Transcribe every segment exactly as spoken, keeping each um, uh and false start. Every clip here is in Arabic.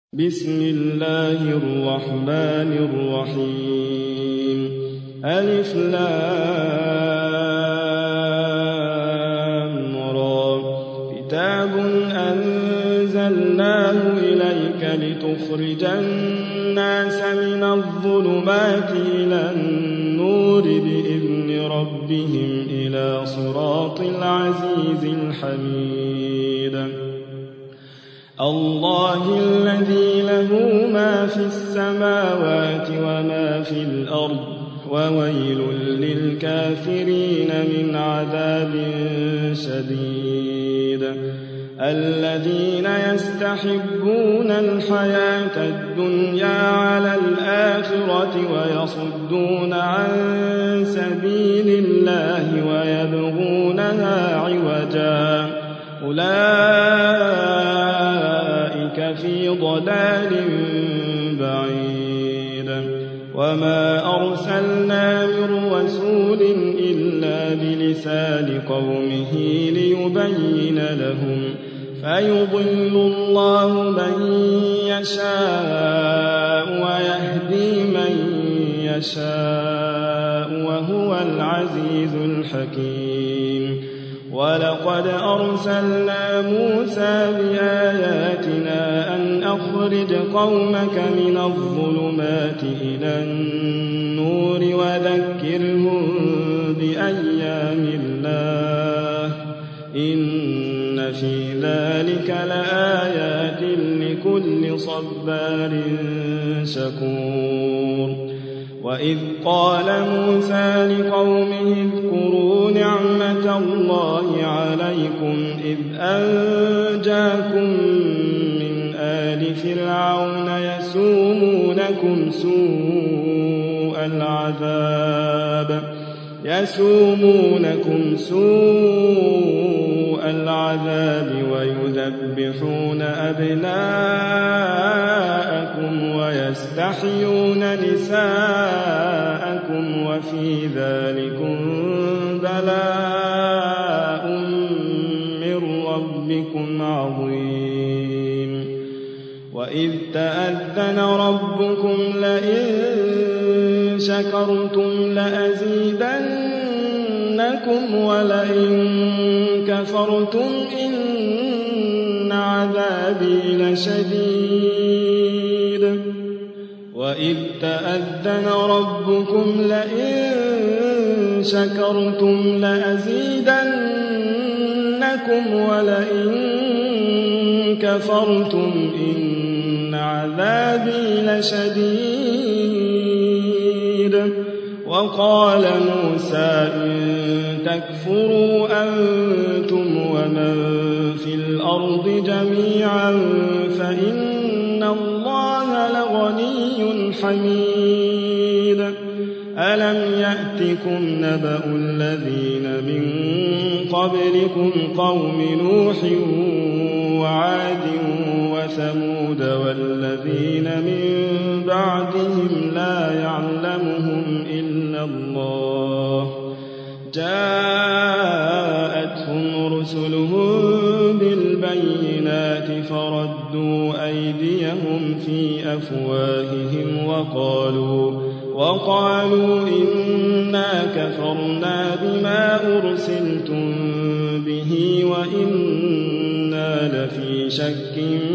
بسم الله الرحمن الرحيم ألف لام را كتاب أنزلناه إليك لتخرج الناس من الظلمات إلى النور بإذن ربهم إلى صراط العزيز الحميد الله الذي له ما في السماوات وما في الأرض وويل للكافرين من عذاب شديد الذين يستحبون الحياة الدنيا على الآخرة ويصدون عن سبيل الله ويبغونها عوجا أولئك في ضلال بعيد وما أرسلنا من رسول إلا بلسان قومه ليبين لهم فيضل الله من يشاء ويهدي من يشاء وهو العزيز الحكيم ولقد أرسلنا موسى بآياتنا أن أخرج قومك من الظلمات إلى النور وذكرهم بأيام الله إن في ذلك لآيات لكل صبار شكور وإذ قال موسى لقومه اذكروا نعمة الله عليكم إذ أنجاكم من آل فرعون يسومونكم سوء العذاب يسومونكم سوء العذاب ويذبحون أبناءكم ويستحيون نساءكم وفي ذلكم بلاء من ربكم عظيم وإذ تأذن ربكم لئن شكرتم لأزيدنكم ولئن كفرتم إن عذابي لشديد وإذ تأذن ربكم لئن شكرتم لأزيدنكم ولئن كفرتم إن عذابي لشديد وقال موسى إن تكفروا أنتم ومن في الأرض جميعا فإن الله لغني حميد ألم يأتكم نبأ الذين من قبلكم قوم نوح وعاد وثمود والذين من بعدهم لا يعلمهم إلا الله جاءتهم رسلهم بالبينات فردوا أيديهم في أفواههم وقالوا وقالوا إنا كفرنا بما أرسلتم به وإنا لفي شك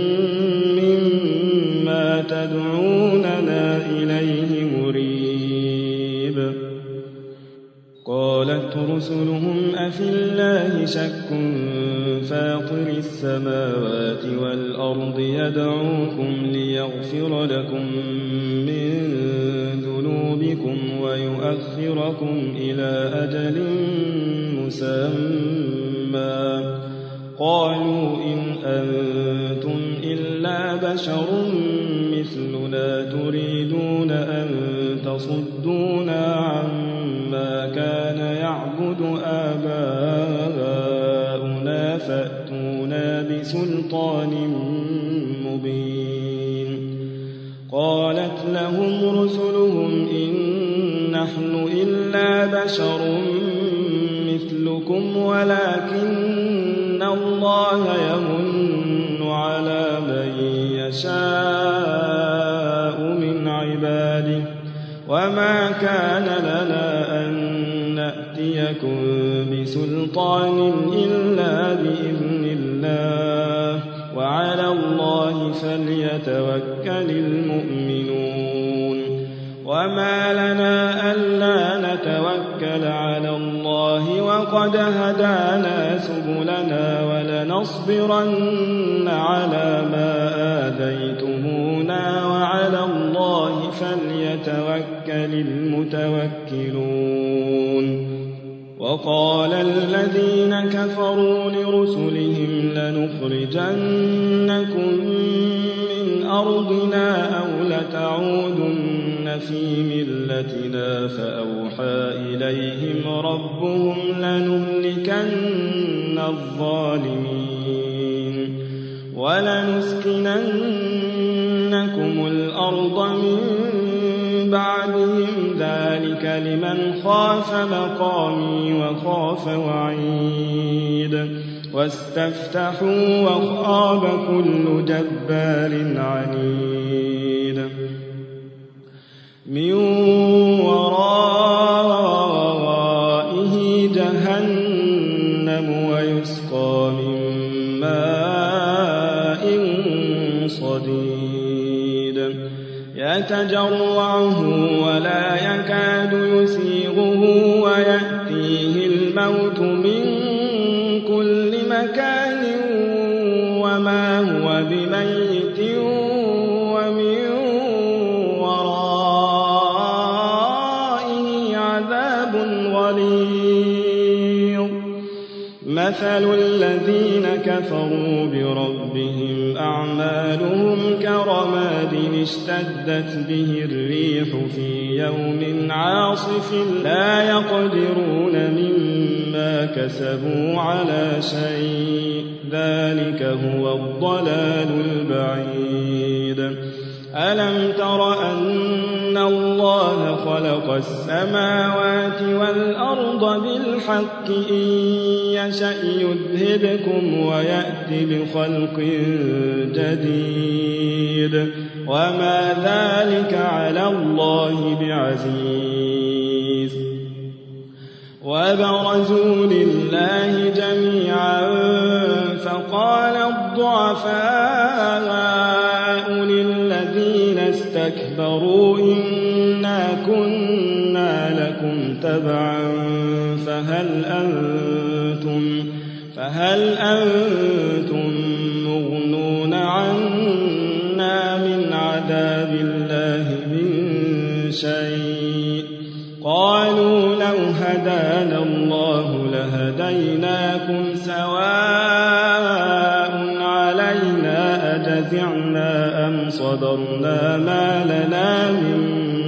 مما تدعوننا إليه مريب قالت رسلهم أفي الله شك فاطر السماوات والأرض يدعوكم ليغفر لكم من ذنوبكم ويؤخركم إلى أجل مسمى قالوا إن أنتم إلا بشر مثلنا تريدون أن تصدونا عما كان يعبد آباؤنا فأتونا بسلطان مبين قالت لهم رسلهم إن نحن إلا بشر مثلكم ولكن الله يمن على من يشاء يشاء من عباده وما كان لنا أن نأتيكم بسلطان إلا بإذن الله وعلى الله فليتوكل المؤمنون وما لنا ألا نتوكل على الله وقد هدانا سبلنا ولنصبرن على ما آذيتمونا وعلى الله فليتوكل المتوكلون وقال الذين كفروا لرسلهم لنخرجنكم من أرضنا أو لتعودن في ملتنا فأوحى إليهم ربهم لنهلكن الظالمين ولنسكننكم الأرض من بعدهم ذلك لمن خاف مقامي وخاف وعيد واستفتحوا وخاب كل جبار عنيد من ورائه جهنم ويسقى من ماء صديد يتجرعه ولا يكاد يسيغه ويأتيه الموت من كل مكان وما هو بميت ومن ورائه عذاب غليظ مثل الذين كفروا بربهم أعمالهم كرماد اشتدت به الريح في يوم عاصف لا يقدرون مما كسبوا على شيء ذلك هو الضلال البعيد ألم تر أن الله خلق السماوات والأرض بالحق إن يشأ يذهبكم ويأتي بخلق جديد وما ذلك على الله بعزيز وبرزوا لله جميعا فقال الضعفاء للذين استكبروا إنا كنا لكم تبعا فهل أنتم, فهل أنتم مغنون عنا من عذاب الله من شيء قالوا لو هدانا الله لهديناكم سواء علينا أجزعنا أم صبرنا ما لنا من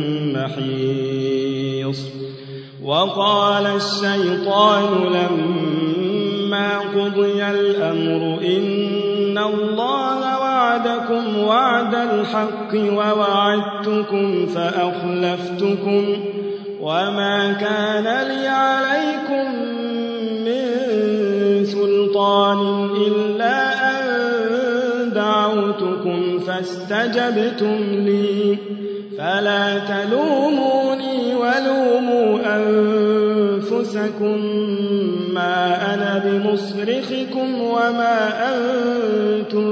محيص وقال الشيطان لما قضي الأمر إن الله وعدكم وعد الحق ووعدتكم فأخلفتكم وما كان لي عليكم من سلطان إلا أن دعوتكم فاستجبتم لي فلا تلوموني ولوموا أنفسكم ما أنا بمصرخكم وما أنتم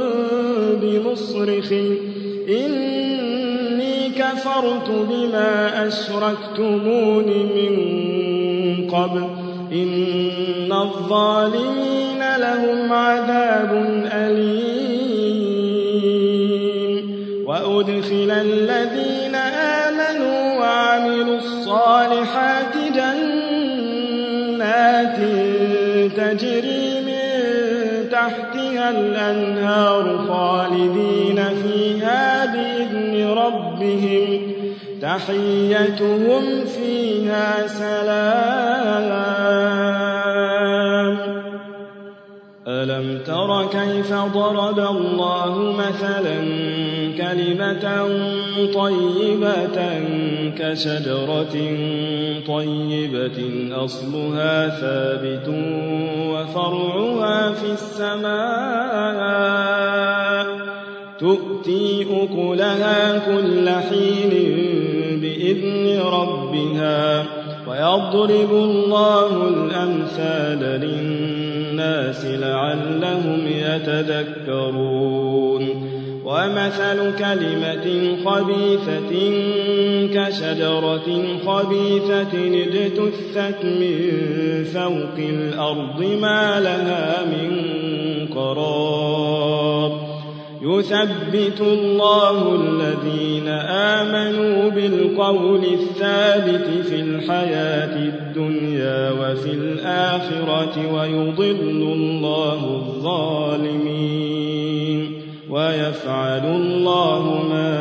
بمصرخي إني كفرت بما أشركتمون من قبل إن الظالمين لهم عذاب أليم وأدخل الذين آمنوا وعملوا الصالحات جنات تجري من تحتها الأنهار خالدين فيها بإذن ربهم تحيتهم فيها سلام ألم تر كيف ضرب الله مثلا كلمة طيبة كشجرة طيبة أصلها ثابت وفرعها في السماء تؤتي أكلها كل حين بإذن ربها ويضرب الله الأمثال للناس لعلهم يتذكرون ومثل كلمة خبيثة كشجرة خبيثة اجتثت من فوق الأرض ما لها من قرار يثبت الله الذين آمنوا بالقول الثابت في الحياة الدنيا وفي الآخرة ويضل الله الظالمين ويفعل الله ما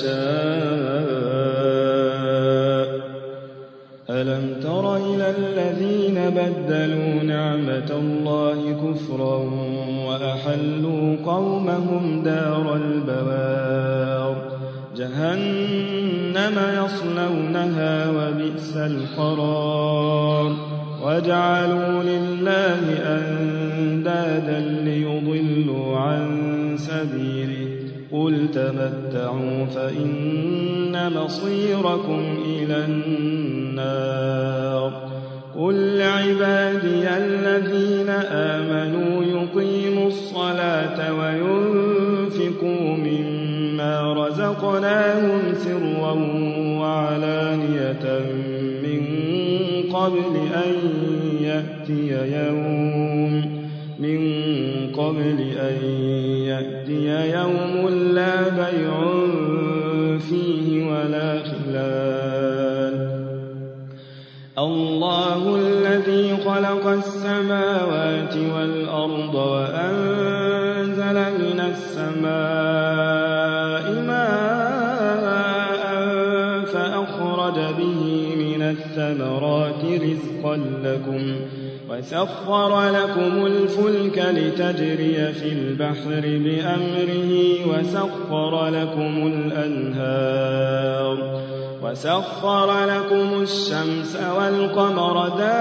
يشاء. ألم تر إلى الذين بدلوا نعمة الله كفرا وأحلوا قومهم دار البوار جهنم يصلونها وبئس القرار وجعلوا لله أندادا ليضلوا عن سبيله قل تمتعوا فإن مصيركم إلى النار قل لعبادي الذين آمنوا يقيموا الصلاة وينفقوا مما رزقناهم سرا وعلانية من قبل أن يأتي يوم من قبل أن يأتي يوم لا بيع فيه ولا خلال الله الذي خلق السماوات والأرض وأنزل من السماء ماء فأخرج به من الثمرات رزقا لكم وسخر لكم الفلك لتجري في البحر بأمره وسخر لكم الأنهار وسخر لكم الشمس والقمر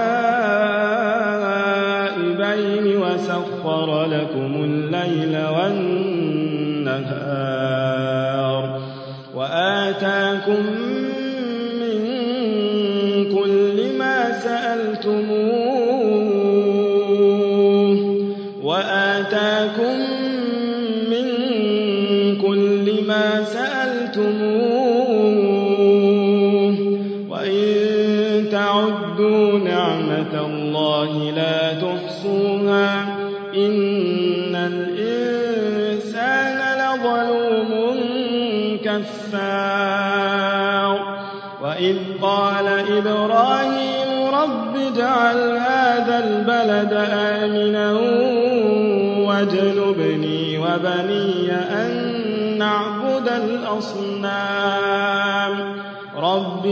دائبين وسخر لكم الليل والنهار وآتاكم من كل ما سألتموه وآتاكم من كل ما سألتموه وإن تعدوا نعمة الله لا تحصوها إن الإنسان لظلوم كفار وإذ قال إبراهيم رب اجعل هذا البلد آمنا واجنبني وبني أن نعبد الأصنام رب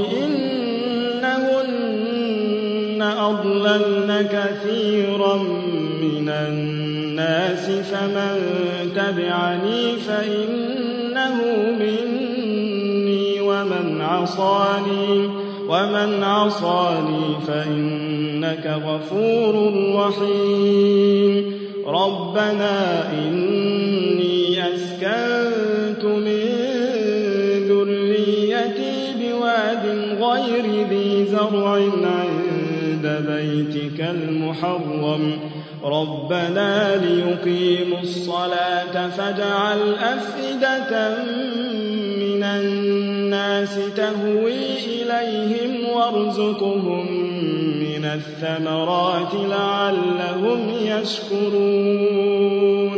إنهن أضللن كثيرا من الناس فمن تبعني فإنه مني ومن عصاني ومن عصاني فإنك غفور رحيم ربنا إني أسكنت من ذريتي بواد غير ذي زرع عند بيتك المحرم ربنا ليقيموا الصلاة فاجعل أفئدة من الناس تهوي إليهم وارزقهم من الثمرات لعلهم يشكرون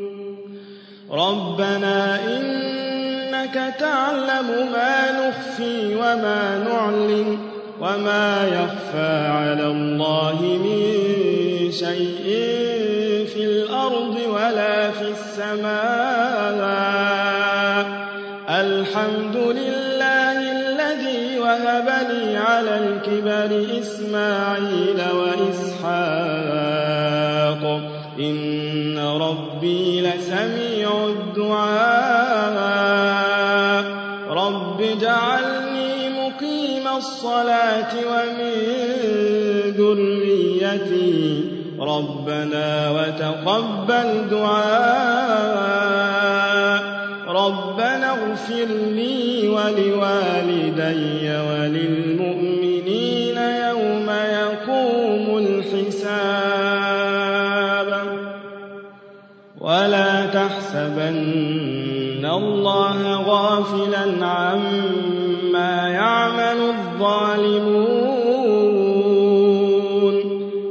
ربنا إنك تعلم ما نخفي وما نعلن وما يخفى على الله من شيء في الأرض ولا في السماء الحمد لله الذي وهب لي على الكبر إسماعيل وإسحاق إن ربي لسميع الدعاء رب اجعلني مقيم الصلاة ومن ذريتي ربنا وتقبل دعاء ربنا اغفر لي ولوالدي وللمؤمنين يوم يقوم الحساب ولا تحسبن الله غافلا عما يعمل الظالمون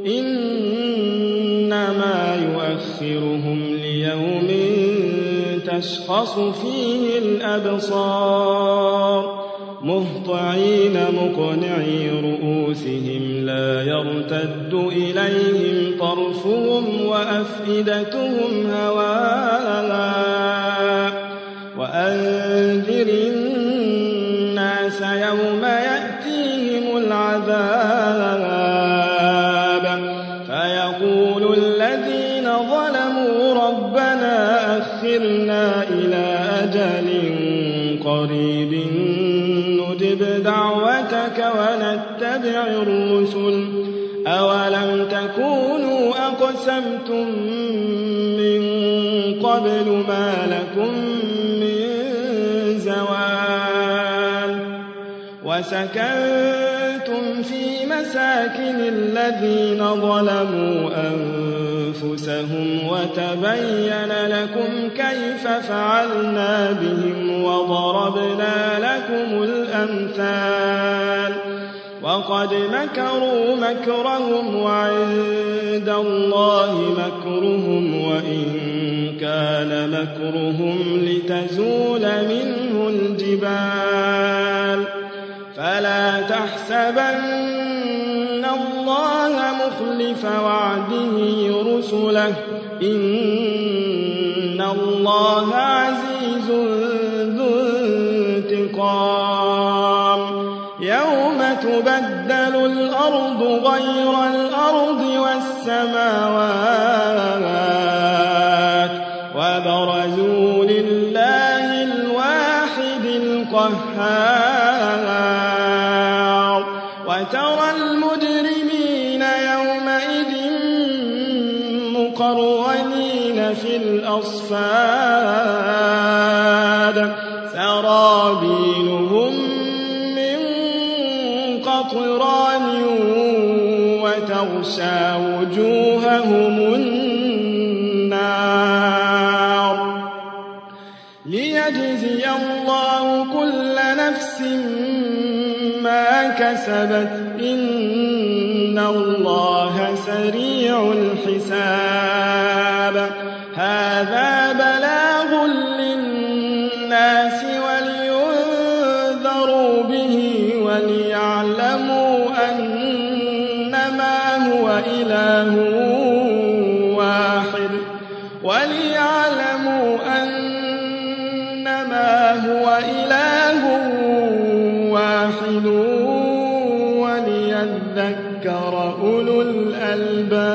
إنما يؤخرهم ليوم تشخص فيه الأبصار مهطعين مقنعي رؤوسهم لا يرتد إليهم طرفهم وأفئدتهم هواء وأنذر الناس يوم يأتيهم العذاب فيقول الذين ظلموا ربنا أخرنا إلى أجل قريب نجب دعوتك ونتبع الرسل أولم تكونوا أقسمتم من قبل ما لكم من زوال وسكنتم في مساكن الذين ظلموا أنفسهم وتبين لكم كيف فعلنا بهم وضربنا لكم الأمثال وقد مكروا مكرهم وعند الله مكرهم وإن كان مكرهم لتزول منه الجبال فلا تحسبن الله مخلف وعده رسله إن الله عزيز ذو انتقام يوم تبدل الأرض غير الأرض والسماوات وبرزوا لله الواحد القهار وترى المجرمين يومئذ مقرنين في الأصفاد سرابيلهم قطران وتغشى وجوههم النار ليجزي الله كل نفس ما كسبت إن الله سريع الحساب هذا بلاغ للناس ولينذروا به وليعلموا أنما هو إله واحد وليعلموا أنما هو إله واحد وليذكر أولو الألباب